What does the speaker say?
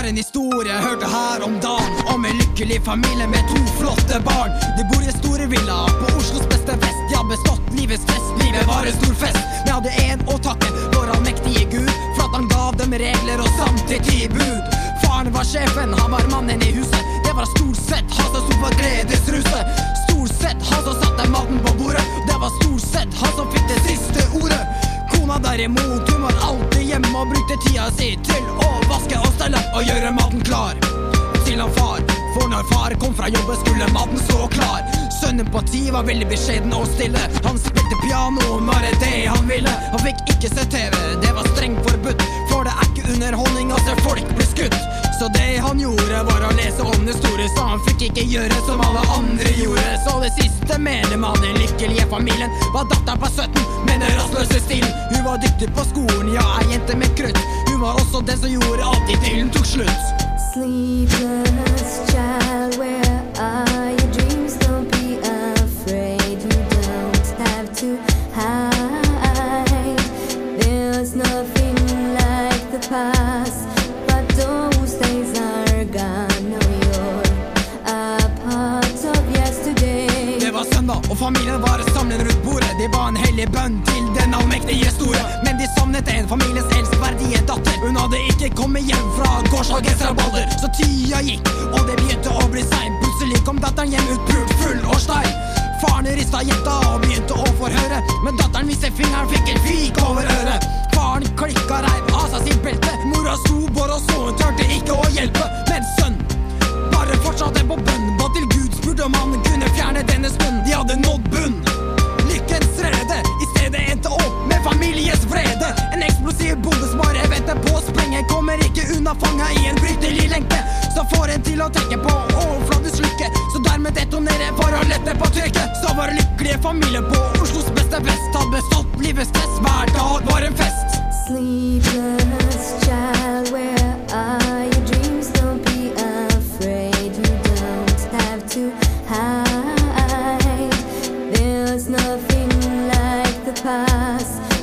har en historie jeg hørte her om dagen, om en lykkelig familie med 2 flotte barn. De bor i store villa på Oslos beste fest. De har bestått livets fest, livet var en stor fest. Vi hadde en å takke, vår allmektige Gud, for at han gav dem regler og samtidig bud. Faren var sjefen, han var mannen i huset. Det var stort sett han som sto på gledesruset. Stort sett han som satte maten på bordet. Det var stort sett han som fikk det siste ordet. Kona derimot, hun var alltid hjemme og brukte tida si til å vaske og stelle og gjøre maten klar til han far. For når far kom fra jobben skulle maten stå klar. Sønnen på 10 var veldig beskjeden og stille. Han spilte piano, bare det han ville. Han fikk ikke se TV, det var strengt forbudt. For det er ikke underholdning å se folk bli skutt. Så det han gjorde var å lese om det store. Så han fikk ikke gjøre som alle andre gjorde. Så det siste medlem av den lykkelige familien var datteren på 17 med den rastløse stilen. Hun var dyktig på skolen, ja, ei jente med krutt. Hun var også den som gjorde at idyllen tok slutt. Sleepless child, where are your dreams? Don't be afraid, you don't have to hide. There's nothing like the past, but those days are gone. Now you're a part of yesterday. Det var søndag, og familien var samlet rundt bordet. De ba en hellig bønn til den allmektige store. Men de savnet en familiens elskverdige datter. Hun hadde ikke kommet hjem fra gårsdagens rabalder. Så tida gikk, og det begynte å bli sein. Plutselig kom datteren hjem utpult, full og stein. Faren ristet jenta og begynte å forhøre, men datteren viste fingeren, fikk en fik over øret. Faren klikka, reiv av seg sin belte. Mora sto bare og så, hun tørte ikke å hjelpe. Men sønn bare fortsatte på bønn. Ba til Gud, spurte om han kunne fjerne denne stund. De hadde nådd bunn. Lykkens rede, i stedet endte opp med familiens vrede. En eksplosiv bombe som bare venter på å sprenge. Kommer ikke unna fanga i en brytelig lenke, så får en til å tenke på overfladisk lykke. Så dermed detonere for å lette på trykket. Så var lykkelige familie på Oslos beste fest. Hadde bestått livets stress, hver dag var en fest. Sleepless child, where are your dreams? Don't be afraid, you don't have to hide. There's nothing like the past,